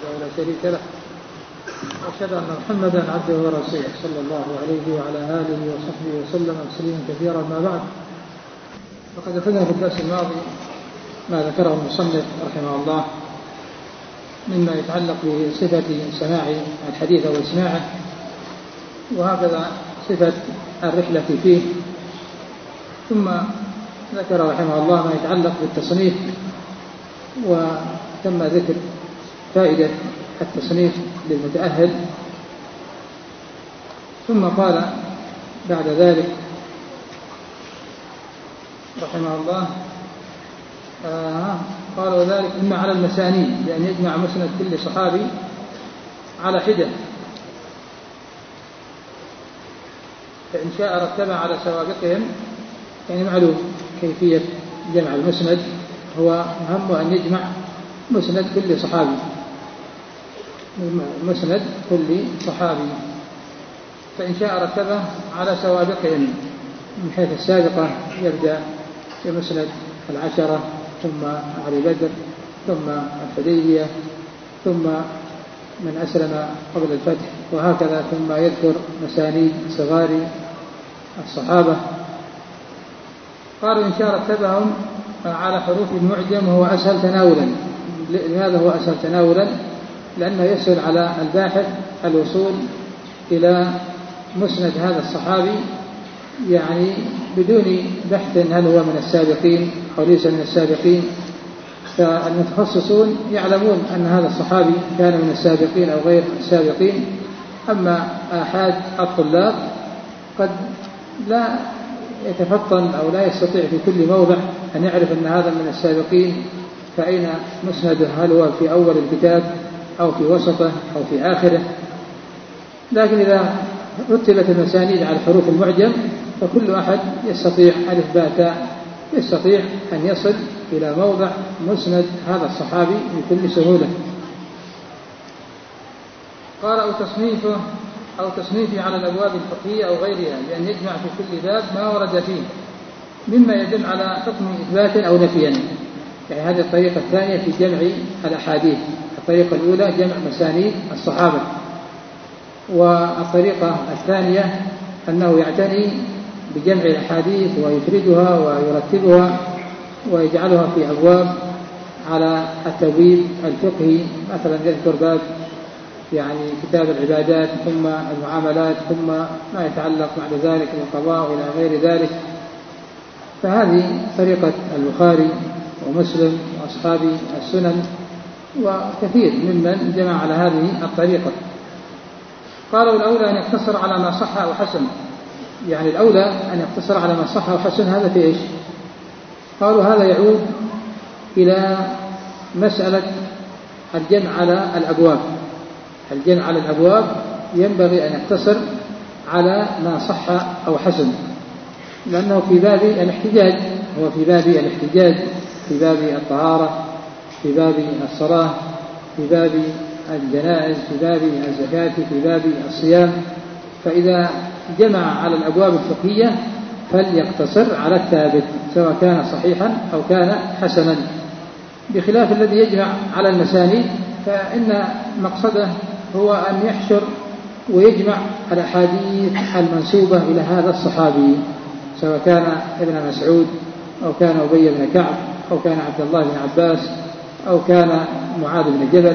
ولا شريك له، وأشهد أن محمدا عبده ورسوله صلى الله عليه وعلى آله وصحبه وسلم تسليما كثيرا. ما بعد، فقد أخذنا في الدرس الماضي ما ذكره المصنف رحمه الله مما يتعلق بصفة سماع الحديث وإسماعه، وهكذا صفة الرحلة فيه. ثم ذكر رحمه الله ما يتعلق بالتصنيف، وتم ذكر فائدة التصنيف للمتأهل. ثم قال بعد ذلك رحمه الله قال وذلك إما على المسانيد، لأن يجمع مسند كل صحابي على حدة، فإن شاء رتب على سوابقهم. يعني معلوم كيفية جمع المسند، هو أهم أن يجمع مسند كل صحابي، مسند كل صحابي، فإن شاء رتبه على سوابقهم من حيث السابقة، يبدأ بمسند العشرة، ثم علي بدر، ثم الحديبية، ثم من أسلم قبل الفتح، وهكذا، ثم يذكر مسانيد صغار الصحابة. قالوا إن شاء رتبهم على حروف المعجم، وهو أسهل تناولا. لماذا هو أسهل تناولا؟ لأنه يسهل على الباحث الوصول إلى مسند هذا الصحابي، يعني بدون بحث هل هو من السابقين أو ليس من السابقين. فالمتخصصون يعلمون أن هذا الصحابي كان من السابقين أو غير السابقين. أما آحاد الطلاب قد لا يتفطن أو لا يستطيع في كل موضع أن يعرف أن هذا من السابقين، فأين مسنده، هل هو في أول الكتاب أو في وسطه أو في آخره. لكن إذا رتبت المسانيد على حروف المعجم، فكل أحد يستطيع ألف باء تاء، يستطيع أن يصل إلى موضع مسند هذا الصحابي بكل سهولة. قال أو تصنيفه على الأبواب الفقهية أو غيرها، بأن يجمع في كل باب ما ورد فيه مما يدل على حكم إثبات أو نفيا. يعني هذه الطريقة الثانية في جمع الأحاديث. الطريقة الأولى جمع مسانيد الصحابة، والطريقة الثانية أنه يعتني بجمع الأحاديث ويفردها ويرتبها ويجعلها في أبواب على التبويب الفقهي. مثلا يذكر باب يعني كتاب العبادات، ثم المعاملات، ثم ما يتعلق بعد ذلك بالقضاء إلى غير ذلك. فهذه طريقة البخاري ومسلم وأصحاب السنن وكثير ممن جمع على هذه الطريقة. قالوا الأولى أن يقتصر على ما صح أو حسن. يعني الأولى أن يقتصر على ما صح أو حسن. هذا في إيش؟ قالوا هذا يعود إلى مسألة الجمع على الأبواب. الجمع على الأبواب ينبغي أن يقتصر على ما صح أو حسن، لأنه في باب الاحتجاج، هو في باب الاحتجاج، في باب الطهارة، في باب الصلاة، في باب الجنائز، في باب الزكاة، في باب الصيام. فإذا جمع على الأبواب الفقهية فليقتصر على الثابت، سواء كان صحيحا أو كان حسنا، بخلاف الذي يجمع على المسانيد، فإن مقصده هو أن يحشر ويجمع الأحاديث المنسوبة إلى هذا الصحابي، سواء كان ابن مسعود أو كان أبي بن كعب أو كان عبد الله بن عباس أو كان معاذ بن جبل.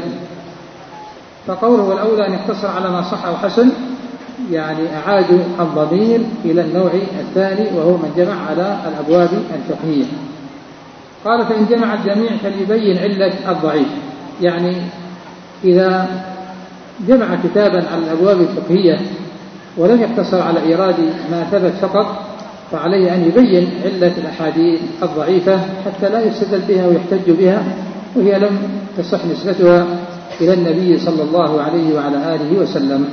فقوله الأولى أن يقتصر على ما صح أو حسن، يعني أعادوا الضمير إلى النوع الثاني، وهو من جمع على الأبواب الفقهية. قال فإن جمع الجميع فليبين علة الضعيف. يعني إذا جمع كتابا على الأبواب الفقهية ولم يقتصر على إيراد ما ثبت فقط، فعليه أن يبين علة الأحاديث الضعيفة حتى لا يستدل بها ويحتج بها، وهي لم تصح نسبتها إلى النبي صلى الله عليه وعلى آله وسلم.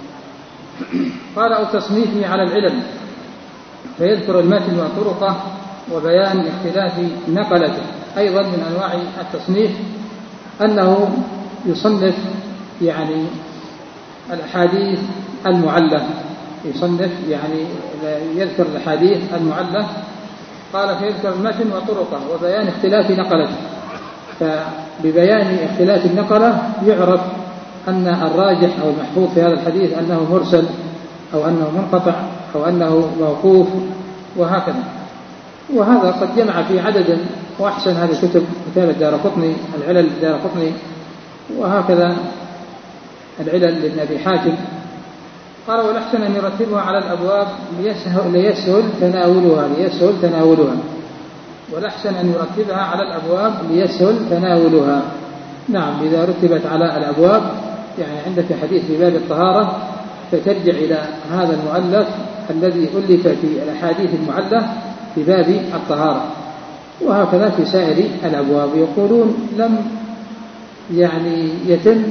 قال أو تصنيفه على العلل، فيذكر المتن وطرقه وبيان اختلاف نقلته. أيضا من أنواع التصنيف أنه يصنف يعني الأحاديث المعلة، يصنف يعني يذكر الأحاديث المعلة. قال فيذكر المتن وطرقه وبيان اختلاف نقلته. فببيان اختلاف النقلة يعرف أن الراجح أو المحفوظ في هذا الحديث أنه مرسل أو أنه منقطع أو أنه موقوف وهكذا. وهذا قد جمع في عدد وأحسن هذه الكتب مثال الدارقطني، العلل الدارقطني، وهكذا العلل لابن أبي حاتم. قال والأحسن أن يرتبها على الأبواب ليسهل تناولها والأحسن أن يرتبها على الأبواب ليسهل تناولها. نعم، إذا رتبت على الأبواب يعني عندك حديث في باب الطهارة فترجع إلى هذا المؤلف الذي ألف في الأحاديث المعلة في باب الطهارة، وهكذا في سائر الأبواب. يقولون لم يعني يتم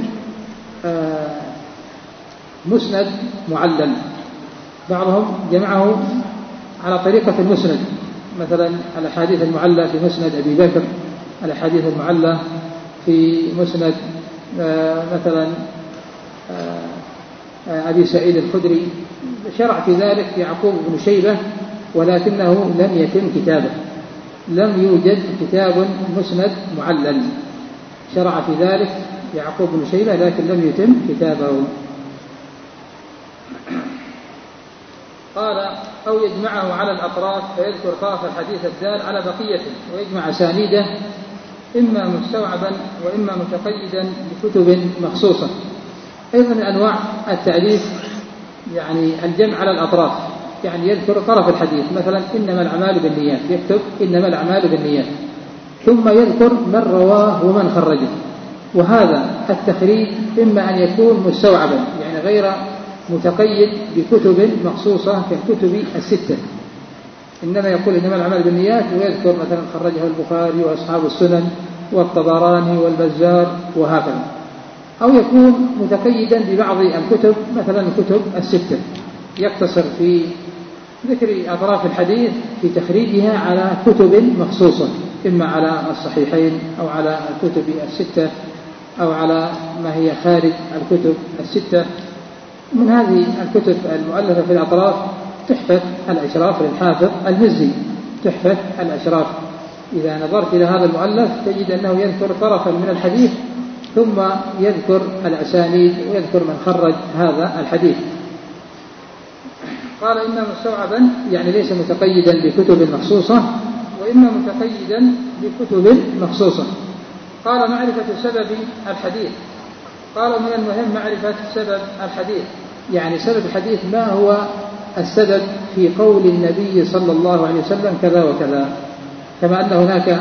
مسند معلل، بعضهم جمعه على طريقة المسند، مثلا الأحاديث المعلة في مسند أبي بكر، الأحاديث المعلة في مسند مثلا أبي سعيد الخدري. شرع في ذلك يعقوب بن شيبة ولكنه لم يتم كتابه، لم يوجد كتاب مسند معلل. شرع في ذلك يعقوب بن شيبة لكن لم يتم كتابه. قال أو يجمعه على الأطراف فيذكر طرف الحديث الدال على بقيته ويجمع أسانيده إما مستوعبا وإما متقيدا بكتب مخصوصة. أيضا من أنواع التأليف يعني الجمع على الأطراف، يعني يذكر طرف الحديث، مثلا إنما الأعمال بالنيات، يكتب إنما الأعمال بالنيات، ثم يذكر من رواه ومن خرجه. وهذا التخريج إما أن يكون مستوعبا يعني غير متقيد بكتب مخصوصة كالكتب الستة، إنما يقول إنما الأعمال بالنيات ويذكر مثلا خرجه البخاري وأصحاب السنن والطبراني والبزار وهكذا. أو يكون متقيدا ببعض الكتب، مثلا الكتب الستة، يقتصر في ذكر أطراف الحديث في تخريجها على كتب مخصوصة، إما على الصحيحين أو على الكتب الستة أو على ما هي خارج الكتب الستة. من هذه الكتب المؤلفة في الأطراف تحفة الأشراف للحافظ المزي، تحفة الأشراف. إذا نظرت إلى هذا المؤلف تجد أنه يذكر طرفا من الحديث ثم يذكر الأسانيد ويذكر من خرج هذا الحديث. قال إما مستوعبا يعني ليس متقيدا بكتب مخصوصة، وإما متقيدا بكتب مخصوصة. قال معرفة سبب الحديث. قالوا من المهم معرفة سبب الحديث، يعني سبب الحديث ما هو السبب في قول النبي صلى الله عليه وسلم كذا وكذا، كما أن هناك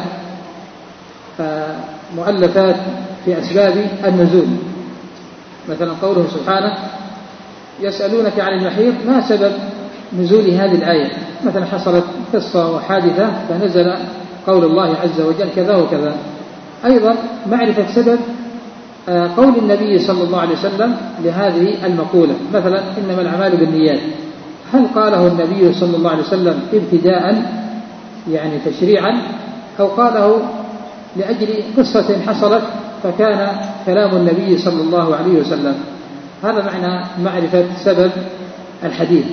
مؤلفات في أسباب النزول، مثلا قوله سبحانه يسألونك عن المحيض، ما سبب نزول هذه الآية؟ مثلا حصلت قصة وحادثة فنزل قول الله عز وجل كذا وكذا. أيضا معرفة سبب قول النبي صلى الله عليه وسلم لهذه المقولة، مثلا إنما الأعمال بالنيات، هل قاله النبي صلى الله عليه وسلم ابتداء يعني تشريعا، أو قاله لأجل قصة حصلت فكان كلام النبي صلى الله عليه وسلم؟ هذا معنى معرفة سبب الحديث.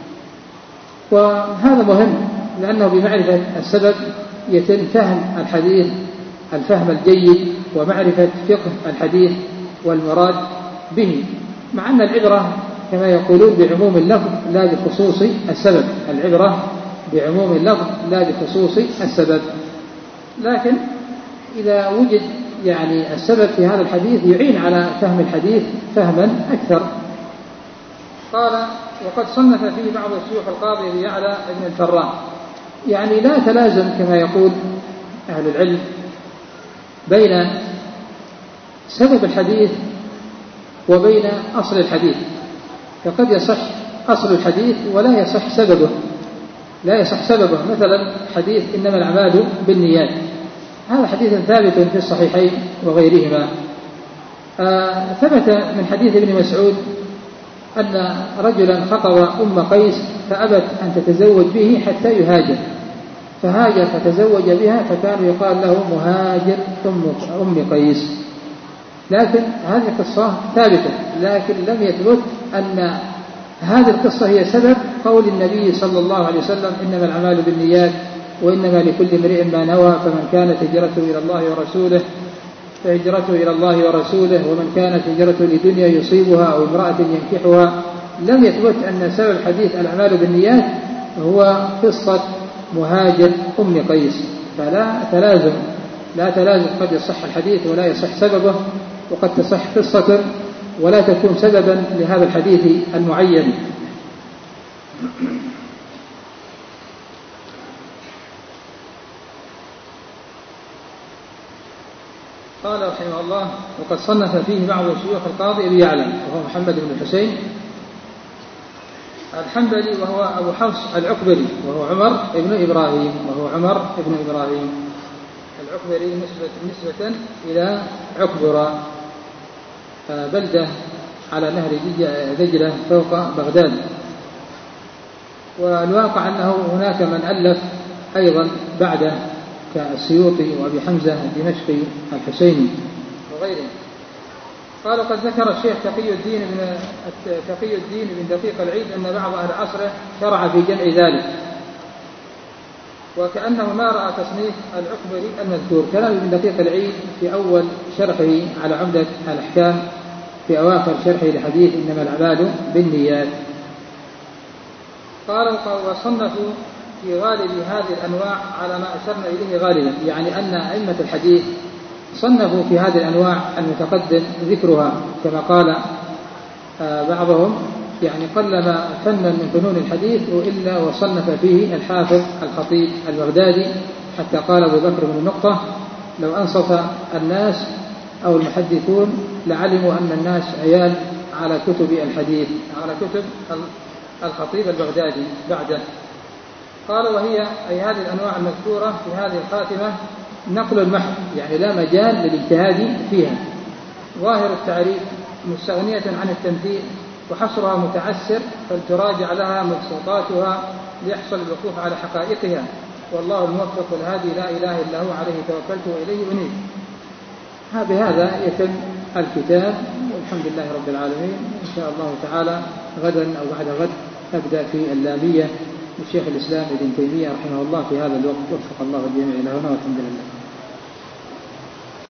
وهذا مهم لأنه بمعرفة السبب يتم فهم الحديث الفهم الجيد ومعرفة فقه الحديث والمراد به، مع أن العبرة كما يقولون بعموم اللفظ لا بخصوص السبب، العبرة بعموم اللفظ لا بخصوص السبب. لكن إذا وجد يعني السبب في هذا الحديث يعين على فهم الحديث فهما أكثر. قال وقد صنف فيه بعض الشيوخ القاضي أبي يعلى ابن الفراء، يعني لا تلازم كما يقول أهل العلم بين سبب الحديث وبين أصل الحديث، فقد يصح أصل الحديث ولا يصح سببه، لا يصح سببه. مثلا حديث إنما الأعمال بالنيات، هذا حديث ثابت في الصحيحين وغيرهما. ثبت من حديث ابن مسعود أن رجلا خطب أم قيس فأبت أن تتزوج به حتى يهاجر، فهاجر فتزوج بها فكان يقال له مهاجر أم قيس. لكن هذه القصة ثابتة، لكن لم يثبت أن هذه القصة هي سبب قول النبي صلى الله عليه وسلم إنما الأعمال بالنيات وإنما لكل امرئ ما نوى فمن كانت هجرته إلى الله ورسوله فهجرته إلى الله ورسوله، ومن كانت هجرته لدنيا يصيبها أو امرأة ينكحها. لم يثبت أن سبب الحديث الأعمال بالنيات هو قصة مهاجر أم قيس، فلا تلازم، قد يصح الحديث ولا يصح سببه، وقد تصح قصة ولا تكون سببا لهذا الحديث المعين. قال رحمه الله: وقد صنف فيه بعض شيوخ القاضي أبي يعلى وهو محمد بن الحسين الحنبلي، وهو أبو حفص العقبري، وهو عمر بن إبراهيم العقبري نسبة إلى عكبرى، بلدة على نهر دجلة فوق بغداد. والواقع أنه هناك من ألف أيضا بعده كالسيوطي وأبي حمزة الدمشقي الحسيني وغيره. قال: قد ذكر الشيخ تقي الدين بن دقيق العيد أن بعض أهل عصره شرع في جمع ذلك، وكأنه ما رأى تصنيف العقبري المذكور. كلام ابن دقيق العيد في أول شرحه على عمدة الأحكام، في أواخر شرحه لحديث إنما الأعمال بالنيات. قال: وصنفوا في غالب هذه الأنواع على ما أشرنا إليه غالبا، يعني أن أئمة الحديث صنفوا في هذه الأنواع المتقدم ذكرها، كما قال بعضهم يعني قلما فن من فنون الحديث إلا وصنف فيه الحافظ الخطيب البغدادي، حتى قال أبو بكر بن النقطة: لو أنصف الناس أو المحدثون لعلموا أن الناس عيال على كتب الحديث، على كتب الخطيب البغدادي بعده. قال: وهي أي هذه الأنواع المذكورة في هذه الخاتمة نقل المحض، يعني لا مجال للاجتهاد فيها، ظاهر التعريف مستغنية عن التمثيل، وحصرها متعسر، فلتراجع لها مبسوطاتها ليحصل الوقوف على حقائقها، والله الموفق الهادي لا إله إلا هو عليه توكلت وإليه أنيب. بهذا يتم الكتاب، والحمد لله رب العالمين. إن شاء الله تعالى غدا أو بعد غد نبدأ في اللامية للشيخ الإسلام ابن تيمية رحمه الله في هذا الوقت. وفق الله الجميع إلى هنا، والحمد لله.